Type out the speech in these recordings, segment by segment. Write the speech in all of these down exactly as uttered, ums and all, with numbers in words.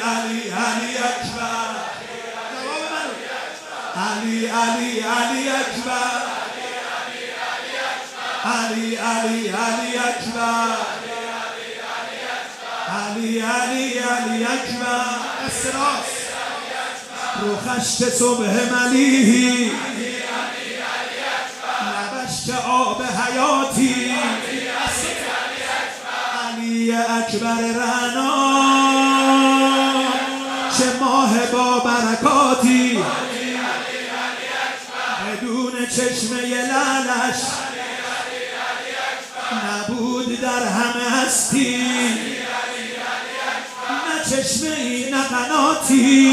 علی علی اکبر. علی علی علی اکبر. علی علی علی اکبر. علی علی علی اکبر. اسراس روخش که صبح ملیحی، لبش که آب حیاتی. علی اکبر رعنا چه ماه با برکاتی، بدون چشمه لعلش نبود در همه هستی، نه چشمه ای نه قناتی،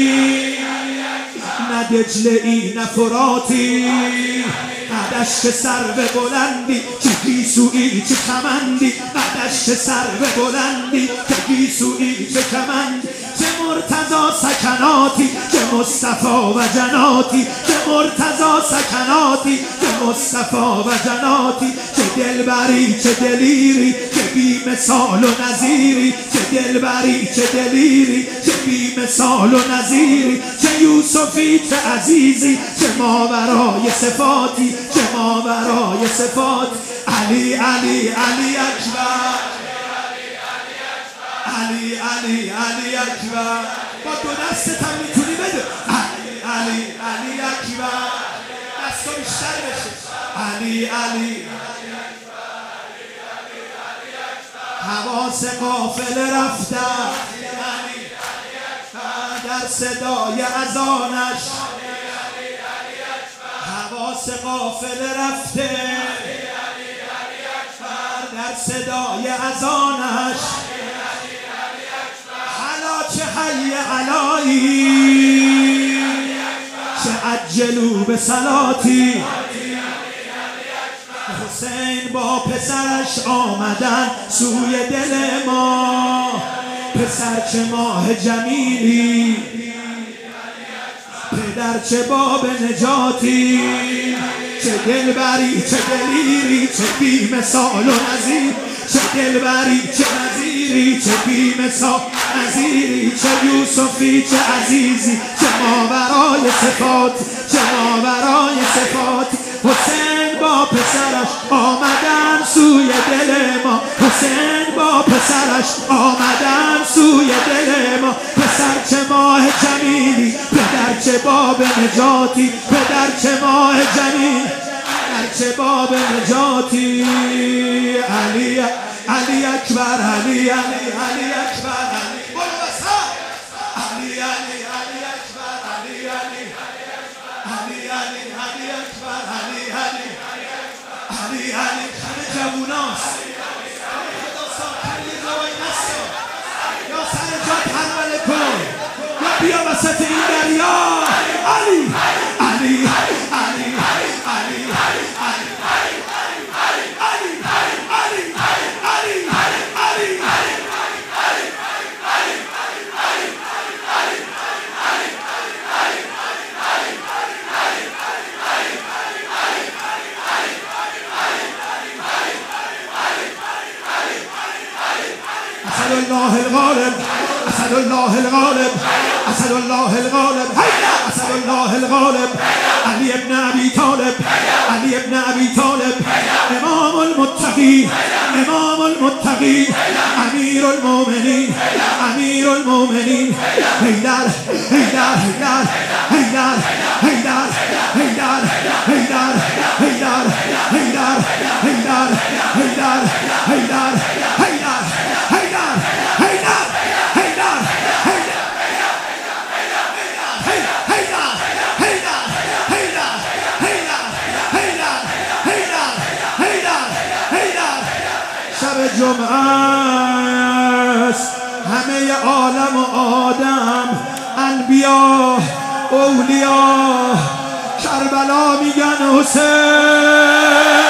نه دجله ای نه فراتی، نه دشت سرو بلندی چه گیسویی چه کمندی، نه دشت سرو بلندی چه گیسویی چه کمندی، چه مرتضی سکناتی چه مصطفی و جناتی، چه مرتضی سکناتی چه مصطفی و جناتی، چه دلبری چه دلیری چه بی مثال و نظیری، چه دلبری چه دلیری چه بی مثال و نظیری، چه یوسفی چه عزیزی چه ماورای صفاتی، چه ماورای صفات. علی علی علی اکبر. علی علی علی اکبر. با دو دستت هم میتونی بده. علی علی علی اکبر. دستا بیشتر بشه. علی علی حواس قافله رفتن در صدای اذانش، حواس قافله رفته در صدای اذانش، حالا چه حی علایی چه عجلو به صلاتی، حسین با پسرش آمدن سوی دل ما، پسر چه ماه جمیلی پدر چه باب نجاتی، چه دلبری چه دلیری چه بی مثال و نظیر، چه دلبری چه نظیری چه بی مثال نظیری، چه یوسفی چه عزیزی چه ماورای صفات، چه ماورای صفات. حسین با پسرش آمدن سوی دل ما، حسین با پسرش آمدن سوی دل ما، پسر چه ماه جمیلی پدر چه باب نجاتی، پدر چه ماه جمیل پدر چه باب نجاتی. علی علی اکبر. علی علی علی اکبر. علی علی علی علی اکبر. علی علی علی علی علی اکبر. علی علی علی علی همه جووناست. یا سر جات حمله کن یا بیا وسط این دریا. علی علی علی علی علی أسد الله الغالب. أسد الله الغالب. أسد الله الغالب. هيا أسد الله الغالب. علي بن أبي طالب. علي بن أبي طالب إمام المتقين. إمام المتقين أمير المؤمنين. أمير المؤمنين. هيدار هيدار هيدار هيدار هيدار هيدار هيدار هيدار هيدار هيدار هيدار هيدار هيدار جمعه است همه عالم و آدم، انبیا اولیا کربلا میگن حسین.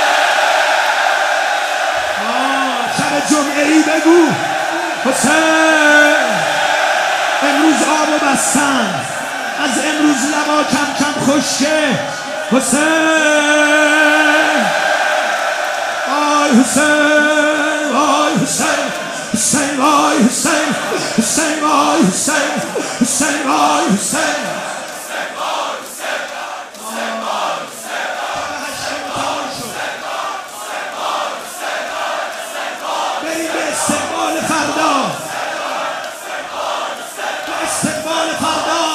شب جمعه ای بگو حسین. امروز آب بستن، از امروز لبا کم کم خشکه. حسین آی حسین، آی حسین، حسین آی حسین، حسین وای حسین حسین وای حسین بریم به استقبال فردا به استقبال فردا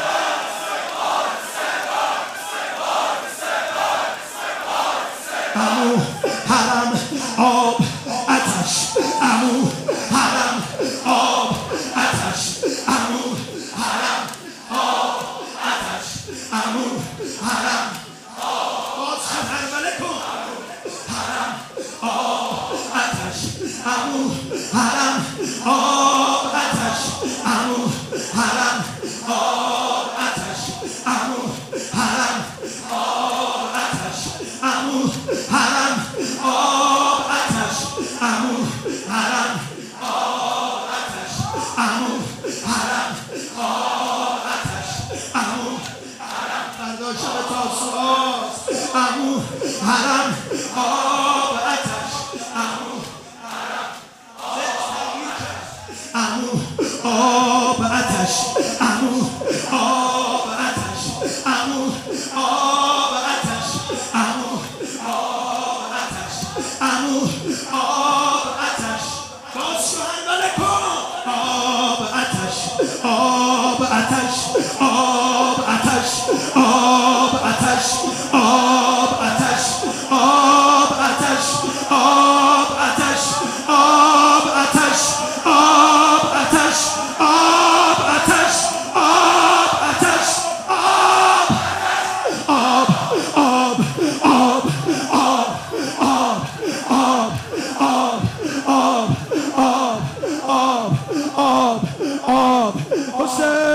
عمو حرم آب آتش عمو حرم آب آتش عمو حرم آب آتش عمو حرم باز خبر کن حرم آب آتش عمو حرم آب آتش عمو حرم آب آتش عمو حرم آب آتش عمو حرم آب آتش عمو حرم آب آتش عمو حرم آب آتش عمو حرم فردا شب تاسوعاست عمو حرم آب آتش عمو حرم عمو آب آتش عمو آب آتش عمو آب آتش عمو آب آتش عمو آب آتش باز شوهندانه کن آب آتش آب آتش آب آتش آب آتش آب آتش آب آتش آب آتش آب آتش آب آتش آب آتش آب آتش آب آب آب آب آب آب آب آب آب آب آب آب آب حسین